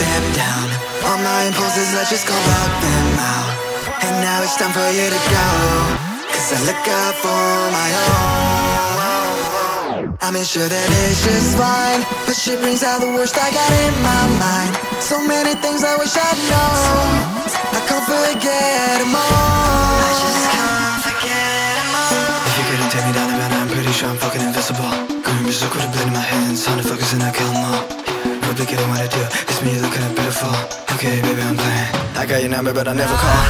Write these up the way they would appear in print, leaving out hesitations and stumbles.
them down. All my impulses, I just go lock them out. And now it's time for you to go, 'cause I look out for my own. I'm sure that it's just fine, but she brings out the worst I got in my mind. So many things I wish I'd known, I can't forget them all. I just can't forget them all. If you couldn't take me down the mountain, I'm pretty sure I'm fucking invisible. Going berserk with a blade in my hands, sound of focus and I kill them all. Replicating what I do, it's me looking at pitiful. Okay, baby, I'm playing. I got your number, but I never call.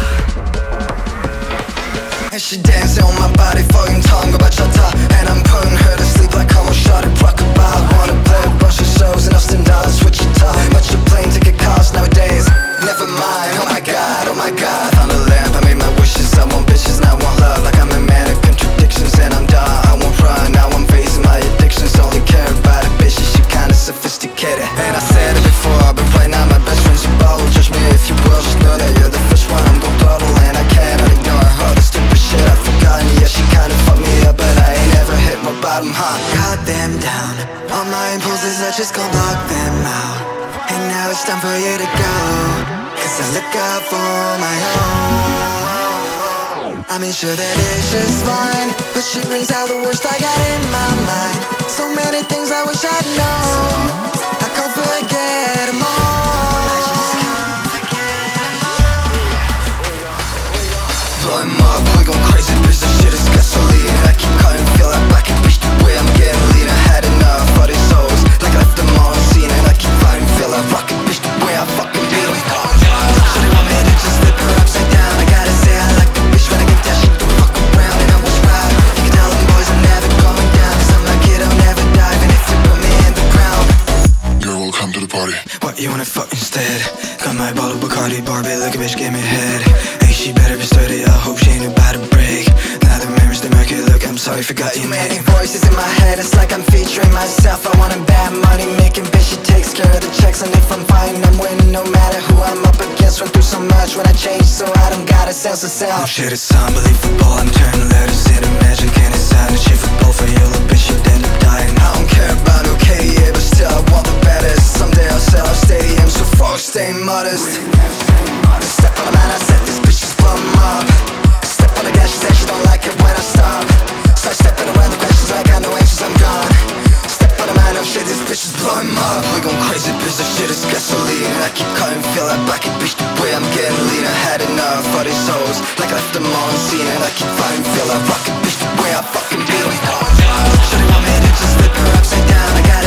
And she dancing on my body, fucking tongue about chata. And I'm putting her to sleep like I'm a shot at Rockabye. Wanna play a bunch of shows in Austin, Dallas, Wichita. But your plane ticket costs nowadays, never mind. Oh my god, found a lamp, I made my wishes. I want bitches, now I want love. Like I'm a man of contradictions, and I'm done. I won't run, now I'm facing my addictions. Only care about a bitch, she kinda sophisticated. And I said it before, but right now my best friend's a bottle. Judge me if you will, just know that you're the first one I'm gon' throttle. And I cannot ignore all the stupid shit I've forgotten. Yeah, she kinda fucked me up, but I ain't ever hit my bottom, huh? Got them down, all my impulses, I just gon' block them out. And now it's time for you to go, 'cause I look out for my own. I'm sure that it's just fine, but she brings out the worst I got in my mind. So many things I wish I'd known, I can't forget them all. I just can't forget them all. Blow him up, we gon' crazy, bitch, this shit is gasoline. I keep cutting, feel like black and bitch, the way I'm getting lean. I had enough of these hoes, like I left them all unseen. And I keep fighting, feel like rocket, bitch, the way I fucking beat them. Shawty want me to just flip her upside down. I gotta say I like the bitch when I get down, she don't fuck around. And I was right, you can tell them boys I'm never going down, 'cause I'm a kid, I'll never dive. And if you put me in the ground, you're welcome to the party. What you wanna fuck instead? Got my bottle of Bacardi, Barbie, like a bitch, give me head. Hey, she better be sturdy, I hope she ain't about to break. Now the mirrors, they make it look, I'm sorry, forgot your name. Many voices in my head, it's like I'm featuring myself. I want a bad money making bitch, she takes care of the checks. And if I'm fine, I'm winning no matter who I'm up against. Went through so much when I changed, so I don't got a sense of self. Oh shit, it's unbelievable, I'm turning letters into magic. And it's unachievable for you, little bitch, you'd end up dying. I don't care about okay, yeah, but still I want the baddest. Someday I'll sell our stadium, so fuck, stay modest. Step on the man, I said this bitch just blow 'em up. Step on the gas, she said she don't like it when I stop. Start stepping around the questions, I got no answers, I'm gone. Step on the man, oh shit, this bitch is blowing up. We gon' crazy, bitch, this shit is gasoline. And I keep cutting, feel like black and bitch, the way I'm getting lean. I had enough of these hoes, like I left them all unseen. And I keep fighting, feel like rocket, bitch, the way I fucking beat them. Shawty want me to just flip her upside down, I got